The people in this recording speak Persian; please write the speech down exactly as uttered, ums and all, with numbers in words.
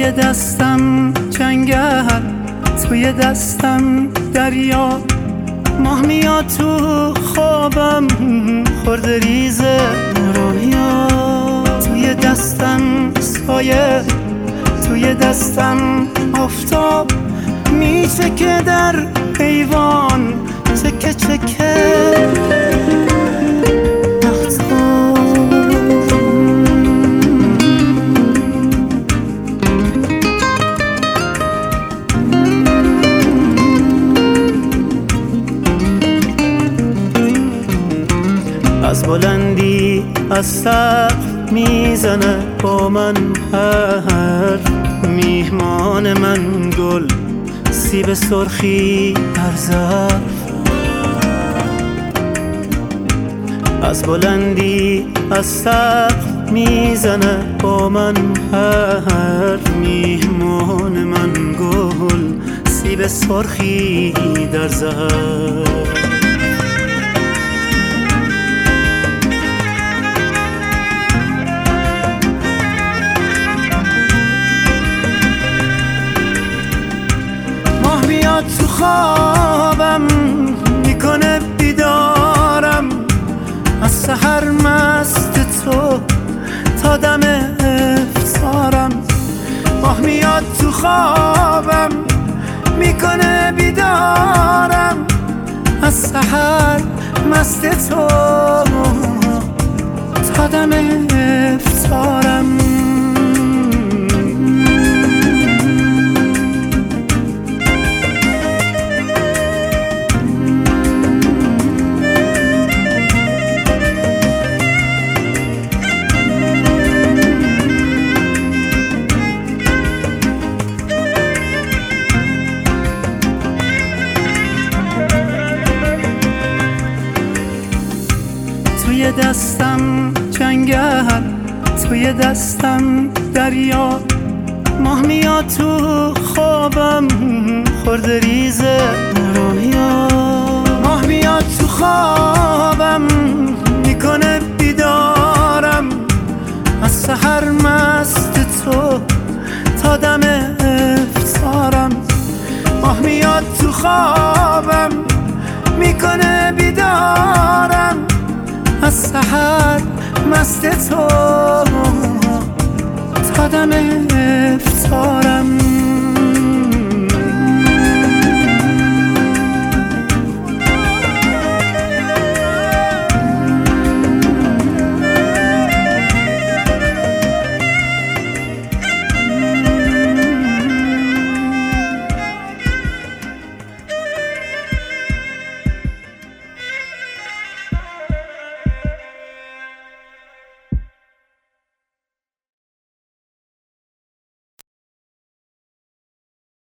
توی دستم جنگل، توی دستم دریا، ماه میاد تو خوابم خورده ریزه رویا. توی دستم سایه، توی دستم آفتاب میچکه در ایوان، چکه چکه از بلندی از سقف میزنه با من حرف، میهمان من گل سیب سرخی در ظرف. از بلندی از سقف میزنه با من حرف، میهمان من گل سیب سرخی در ظرف. تو خوابم میکنه بیدارم، از سحر مست تو تا دم افطارم. ماه میاد تو خوابم میکنه بیدارم، از سحر مست تو تا دم افطارم. توی دستم جنگل، توی دستم دریا، ماه میاد تو خوابم خورده ریزه رویا. ماه میاد تو خوابم میکنه بیدارم، از سحر مست تو تا دم افطارم. ماه میاد تو خوابم میکنه بیدارم، از سحر مست تو تا دم افطار.